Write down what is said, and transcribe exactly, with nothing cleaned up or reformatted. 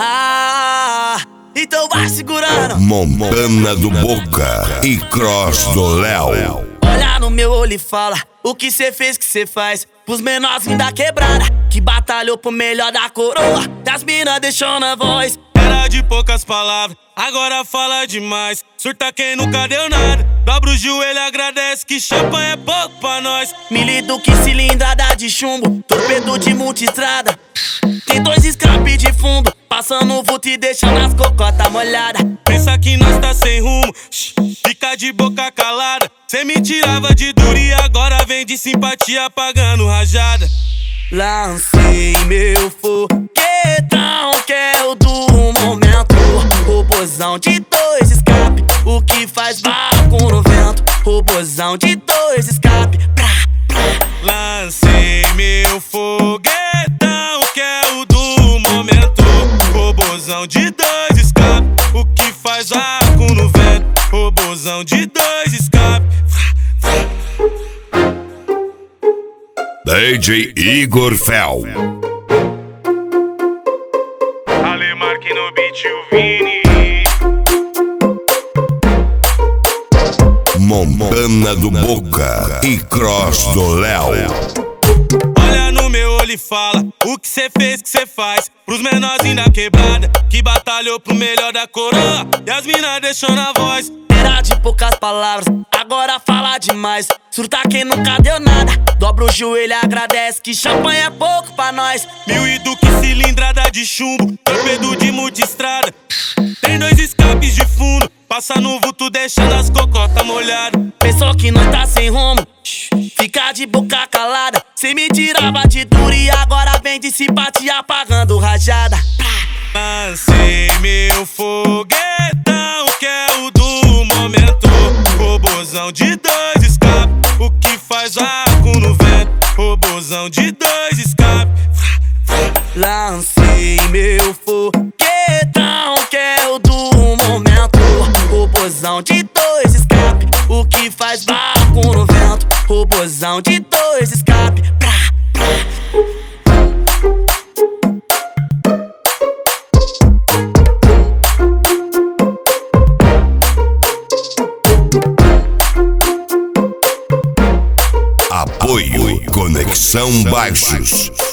Ah, então vai segurando. Montana do Boca e Cross do Léo. Olha no meu olho e fala o que cê fez, que cê faz pros menorzinhos da quebrada, que batalhou pro melhor da coroa, das mina deixou na voz. Era de poucas palavras, agora fala demais. Surta quem nunca deu nada, dobra o joelho, agradece que champanhe é pouco pra nós. Mili Duque, cilindrada de chumbo, torpedo de multistrada. Tem dois escape de fundo, passando o vulto e deixando as cocotas molhadas. Pensa que nós tá sem rumo, shh, fica de boca calada. Cê me tirava de duro e agora vem de simpatia pagando rajada. Lancei meu foguetão, que é o do momento. Robozão de dois escape, o que faz vácuo no vento. Robozão de dois escape, pra, pra. Lancei meu foguetão, que é o do momento. Robozão de dois escape, o que faz vácuo no vento. Robozão de dois escape. D J Igor Fel. Alemarque no beat, o Vini. Montana do Boca e Cross do Léo. Olha no meu olho e fala o que cê fez, que cê faz pros menorzinhos da quebrada, que batalhou pro melhor da coroa, e as mina deixou na voz. Era de poucas palavras, agora fala demais. Surta quem nunca deu nada, dobra o joelho, agradece que champanhe é pouco pra nós. Mil e Duque, cilindrada de chumbo, torpedo de multistrada. Tem dois escapes de fundo, passa no vulto deixando as cocotas molhadas. Pensou que nós tá sem rumo, shh, fica de boca calada. Cê me tirava de duro e agora vem de simpatia pagando rajada. Lancei meu foguetão, que é o do momento. Robozão de dois escape, o que faz vácuo no vento. Robozão de dois escape. Lancei meu foguetão, que é o do momento. Robozão de dois escape, o que faz vácuo no vento. Robozão de dois escape, pra, pra. Apoio Conexão Baixos.